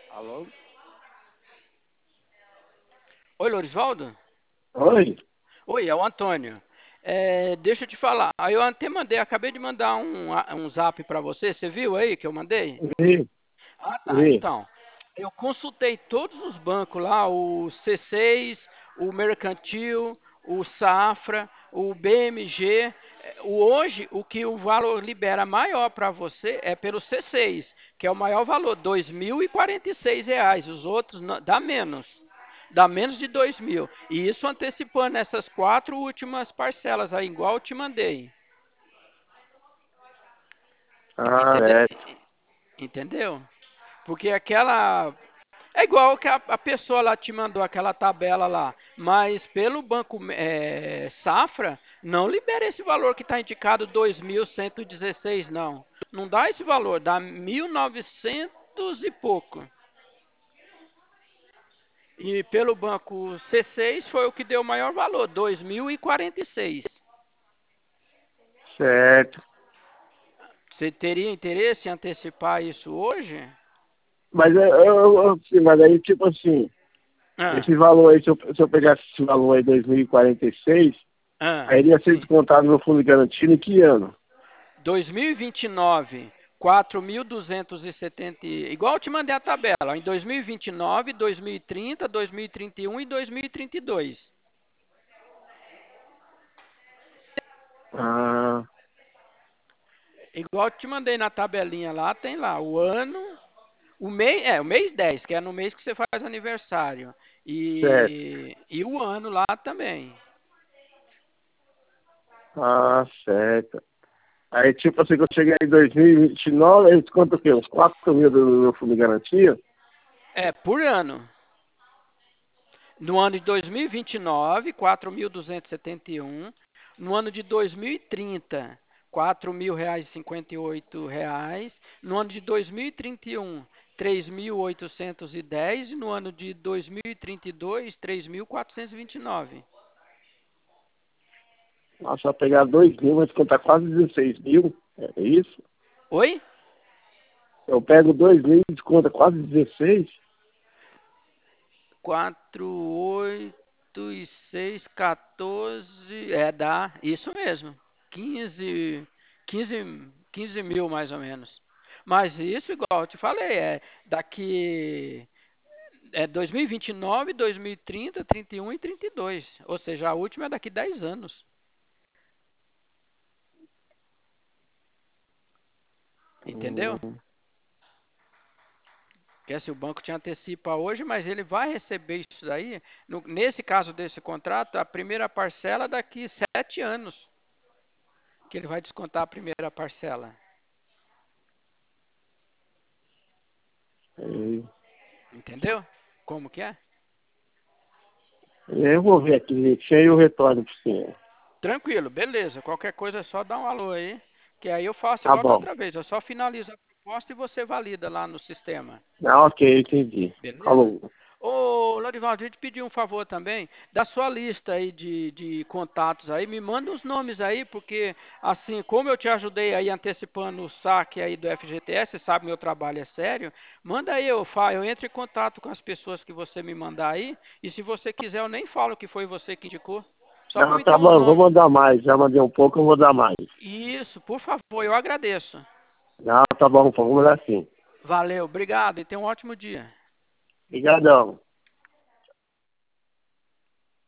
Alô? Oi, Lorisvaldo? Oi? Oi, é o Antônio. Deixa eu te falar. Aí eu até mandei, acabei de mandar um zap para você. Você viu aí que eu mandei? Vi, Ah, tá. vi. Então, eu consultei todos os bancos lá, o C6, o Mercantil, o Safra, o BMG. Hoje, o que o valor libera maior para você é pelo C6, que é o maior valor, R$ 2.046. Os outros dá menos. Dá menos de 2.000. E isso antecipando essas 4 últimas parcelas aí, igual eu te mandei. Ah, Entende- é. Entendeu? Porque aquela é igual que a pessoa lá te mandou aquela tabela lá, mas pelo banco Safra não libera esse valor que está indicado 2.116 não. Não dá esse valor, dá 1.900 e pouco. E pelo banco C6 foi o que deu o maior valor, 2.046. Certo. Você teria interesse em antecipar isso hoje? Mas, sim, mas aí, tipo assim, Ah, esse valor aí, se eu pegasse esse valor aí, 2046, aí ele ia ser sim. descontado no fundo de garantia em que ano? 2029, 4.270, igual eu te mandei a tabela, em 2029, 2030, 2031 e 2032. Ah, Igual eu te mandei na tabelinha lá, tem lá o ano, o mês 10, que é no mês que você faz aniversário. certo. E o ano lá também. Ah, certo. Aí, tipo assim, que eu cheguei em 2029, aí desconta o quê? Uns 4 mil do meu fundo de garantia? É, por ano. No ano de 2029, 4.271. No ano de 2030, R$ 4.058. No ano de 2031, 3.810. E no ano de 2032, 3.429. Nossa, só pegar 2 mil, vai descontar quase 16 mil. É isso? Oi? Eu pego 2 mil e desconta quase 16. 4, 8 e 6, 14. Dá. Isso mesmo. 15, 15 mil mais ou menos. Mas isso, igual eu te falei, daqui 2029, 2030, 31 e 32. Ou seja, a última é daqui 10 anos. Entendeu? Hum, Que assim, o banco te antecipa hoje, mas ele vai receber isso daí. Nesse caso desse contrato, a primeira parcela daqui 7 anos. Que ele vai descontar a primeira parcela. é. Entendeu? Como que é? Eu vou ver aqui direitinho e eu retorno para você. Tranquilo, beleza. Qualquer coisa é só dar um alô aí, que aí eu faço Tá igual da bom. outra vez. Eu só finalizo a proposta e você valida lá no sistema. Ah, ok, entendi. Beleza? Falou. Ô, Lorivaldo, a gente pediu um favor também, da sua lista aí de contatos aí, me manda os nomes aí, porque assim, como eu te ajudei aí antecipando o saque aí do FGTS, você sabe meu trabalho é sério, manda aí, eu entro em contato com as pessoas que você me mandar aí, e se você quiser eu nem falo que foi você que indicou, só para Não, me ter tá uns bom, eu vou nomes. mandar mais. Já mandei um pouco, eu vou dar mais. Isso, por favor, eu agradeço. Não, tá bom, vamos mandar sim. Valeu, obrigado e tenha um ótimo dia. Obrigadão.